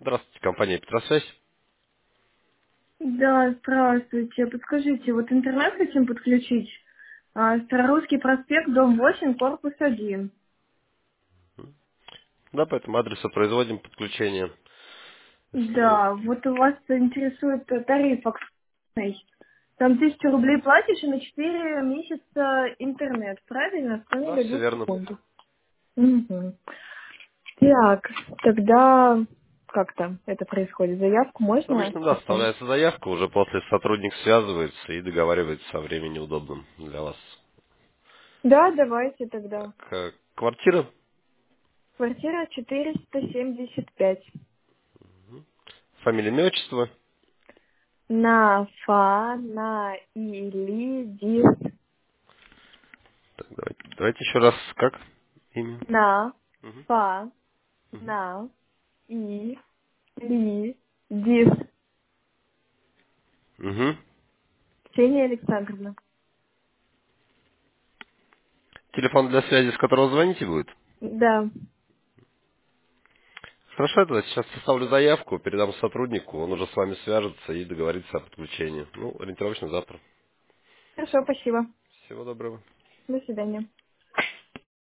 Здравствуйте, компания Петросвязь. Да, здравствуйте. Подскажите, вот интернет хотим подключить. Старорусский проспект, дом 8, корпус 1. Да, по этому адресу производим подключение. Если Да, вот у вас интересует тариф акционный. Там 1000 рублей платишь и на 4 месяца интернет, правильно? В цене да, до все 10 верно. секунд. Мгм. Так, тогда как-то это происходит? Заявку можно Обычно, да, оставить? оставляется заявка, уже после сотрудник связывается и договаривается о времени удобном для вас. Да, давайте тогда. Так, квартира, Квартира 475. фамилия, имя, отчество. Нафанаилидис. Так, давайте еще раз, как имя? На. Мгм. Фа. Мгм. На. И. Ли. Дис. Мгм. Ксения Александровна. Телефон для связи, с которого звоните, будет? Да. Хорошо, я тогда сейчас составлю заявку, передам сотруднику, он уже с вами свяжется и договорится о подключении. Ну, ориентировочно завтра. Хорошо, спасибо. Всего доброго. До свидания.